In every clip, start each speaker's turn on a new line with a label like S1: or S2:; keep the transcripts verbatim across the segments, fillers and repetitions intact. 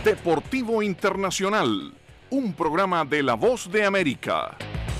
S1: Deportivo Internacional, un programa de La Voz de América.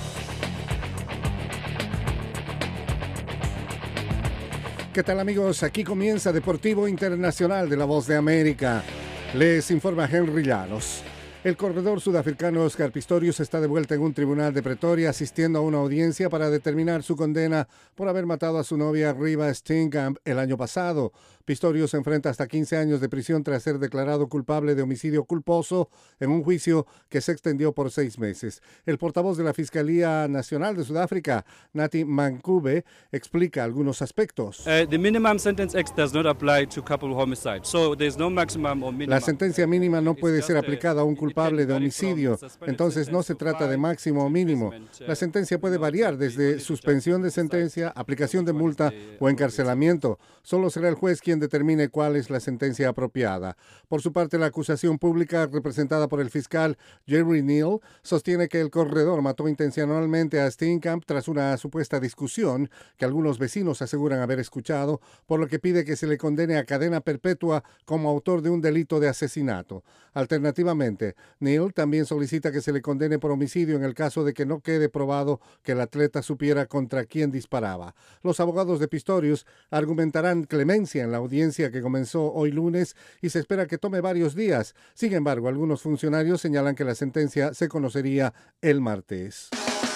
S2: ¿Qué tal, amigos? Aquí comienza Deportivo Internacional de La Voz de América. Les informa Henry Llanos. El corredor sudafricano Oscar Pistorius está de vuelta en un tribunal de Pretoria asistiendo a una audiencia para determinar su condena por haber matado a su novia Reeva Steenkamp el año pasado. Pistorius se enfrenta hasta quince años de prisión tras ser declarado culpable de homicidio culposo en un juicio que se extendió por seis meses. El portavoz de la Fiscalía Nacional de Sudáfrica, Nathi Mancube, explica algunos aspectos.
S3: Uh, the minimum sentence act does not apply to couple homicide. So there's no maximum or minimum.
S2: La sentencia mínima no puede ser aplicada a un culpable de homicidio, entonces no se trata de máximo o mínimo. La sentencia puede variar desde suspensión de sentencia, aplicación de multa o encarcelamiento. Solo será el juez quien determine cuál es la sentencia apropiada. Por su parte, la acusación pública representada por el fiscal Jerry Neal sostiene que el corredor mató intencionalmente a Steenkamp tras una supuesta discusión que algunos vecinos aseguran haber escuchado, por lo que pide que se le condene a cadena perpetua como autor de un delito de asesinato. Alternativamente, Neal también solicita que se le condene por homicidio en el caso de que no quede probado que el atleta supiera contra quién disparaba. Los abogados de Pistorius argumentarán clemencia en la audiencia que comenzó hoy lunes y se espera que tome varios días. Sin embargo, algunos funcionarios señalan que la sentencia se conocería el martes.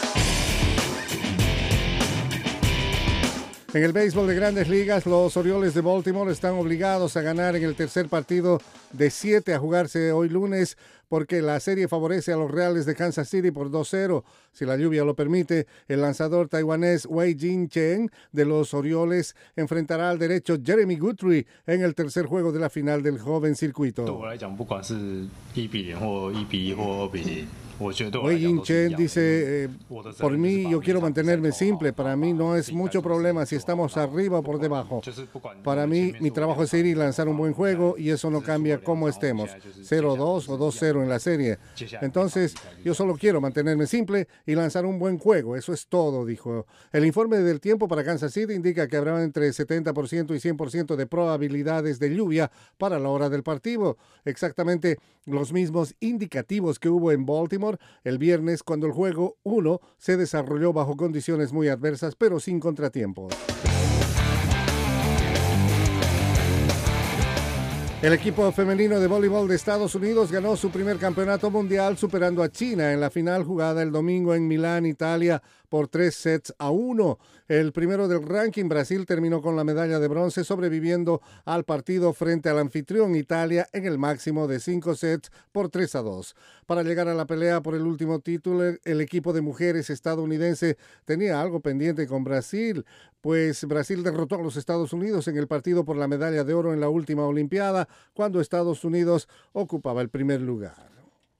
S2: En el béisbol de Grandes Ligas, los Orioles de Baltimore están obligados a ganar en el tercer partido de siete a jugarse hoy lunes porque la serie favorece a los Reales de Kansas City por dos cero. Si la lluvia lo permite, el lanzador taiwanés Wei Jin Chen de los Orioles enfrentará al derecho Jeremy Guthrie en el tercer juego de la final del joven circuito. Wei Jin Chen dice, eh, por mí yo quiero mantenerme simple, para mí no es mucho problema si estamos arriba o por debajo. Para mí mi trabajo es ir y lanzar un buen juego y eso no cambia cómo estemos, cero dos o dos cero en la serie. Entonces yo solo quiero mantenerme simple y lanzar un buen juego, eso es todo, dijo. El informe del tiempo para Kansas City indica que habrá entre setenta por ciento y cien por ciento de probabilidades de lluvia para la hora del partido, exactamente los mismos indicativos que hubo en Baltimore el viernes cuando el juego uno se desarrolló bajo condiciones muy adversas pero sin contratiempos. El equipo femenino de voleibol de Estados Unidos ganó su primer campeonato mundial superando a China en la final jugada el domingo en Milán, Italia, por tres sets a uno. El primero del ranking, Brasil, terminó con la medalla de bronce sobreviviendo al partido frente al anfitrión Italia en el máximo de cinco sets por tres a dos. Para llegar a la pelea por el último título, el equipo de mujeres estadounidense tenía algo pendiente con Brasil, pues Brasil derrotó a los Estados Unidos en el partido por la medalla de oro en la última Olimpiada, cuando Estados Unidos ocupaba el primer lugar.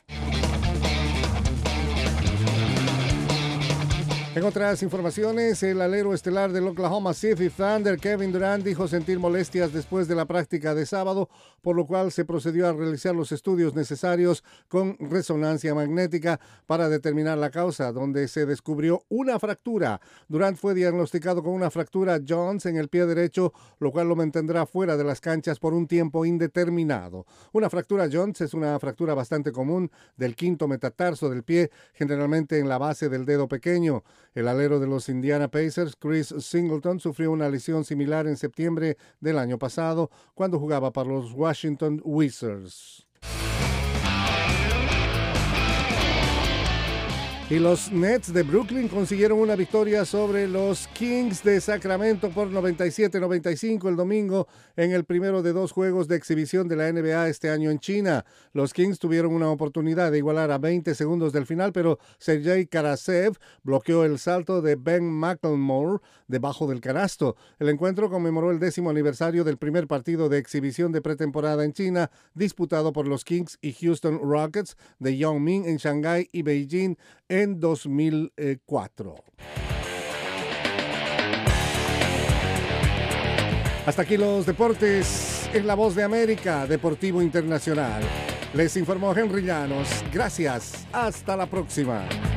S2: En otras informaciones, el alero estelar del Oklahoma City Thunder, Kevin Durant, dijo sentir molestias después de la práctica de sábado, por lo cual se procedió a realizar los estudios necesarios con resonancia magnética para determinar la causa, donde se descubrió una fractura. Durant fue diagnosticado con una fractura Jones en el pie derecho, lo cual lo mantendrá fuera de las canchas por un tiempo indeterminado. Una fractura Jones es una fractura bastante común del quinto metatarso del pie, generalmente en la base del dedo pequeño. El alero de los Indiana Pacers, Chris Singleton, sufrió una lesión similar en septiembre del año pasado cuando jugaba para los Washington Wizards. Y los Nets de Brooklyn consiguieron una victoria sobre los Kings de Sacramento por noventa y siete a noventa y cinco el domingo en el primero de dos juegos de exhibición de la N B A este año en China. Los Kings tuvieron una oportunidad de igualar a veinte segundos del final, pero Sergei Karasev bloqueó el salto de Ben McLemore debajo del canasto. El encuentro conmemoró el décimo aniversario del primer partido de exhibición de pretemporada en China, disputado por los Kings y Houston Rockets de Yao Ming en Shanghái y Beijing en dos mil cuatro. Hasta aquí los deportes en La Voz de América, Deportivo Internacional. Les informó Henry Llanos. Gracias. Hasta la próxima.